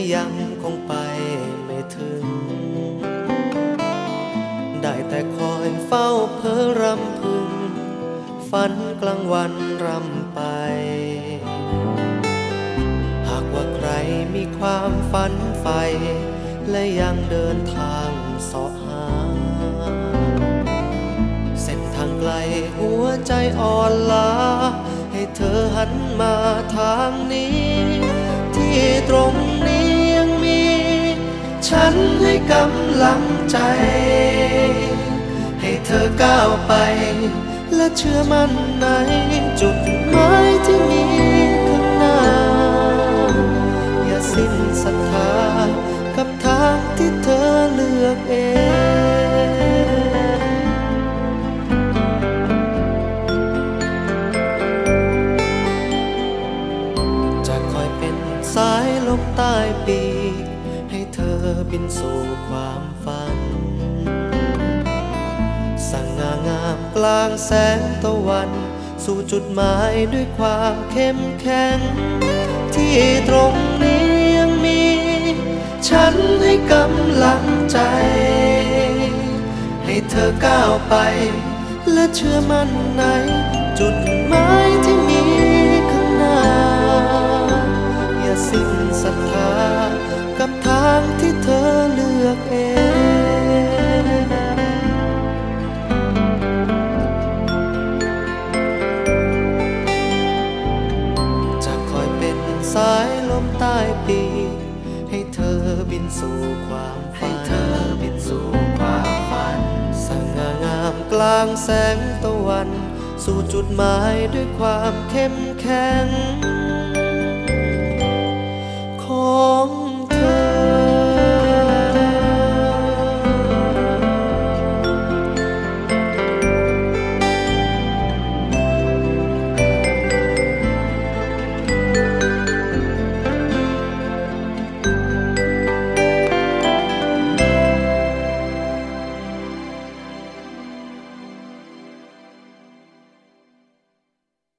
ยังคงไปไม่ถึงได้แต่คอยเฝ้าเพ้อรำพึงฝันกลางวันรำไปหากว่าใครมีความฝันใฝ่และยังเดินทางเสาะหาเส้นทางไกลหัวใจอ่อนล้าให้เธอหันมาทางนี้ที่ตรงนี้ยังมีฉันให้กำลังใจให้เธอก้าวไปและเชื่อมั่นในจุดหมายที่มีข้างหน้าอย่าสิ้นศรัทธากับทางที่เธอเลือกเองจะคอยเป็นสายลมใต้ปีกให้เธอบินสู่ความฝันสง่างามกลางแสงตะวันสู่จุดหมายด้วยความเข้มแข็งที่ตรงนี้ยังมีฉันให้กำลังใจให้เธอก้าวไปและเชื่อมั่นในจุดหมายที่มีข้างหน้าอย่าสิ้นศรัทธากับทางที่เธอเลือกเองจะคอยเป็นสายลมใต้ปีกให้เธอบินสู่ความฝันสง่างามกลางแสงตะวันสู่จุดหมายด้วยความเข้มแข็งของ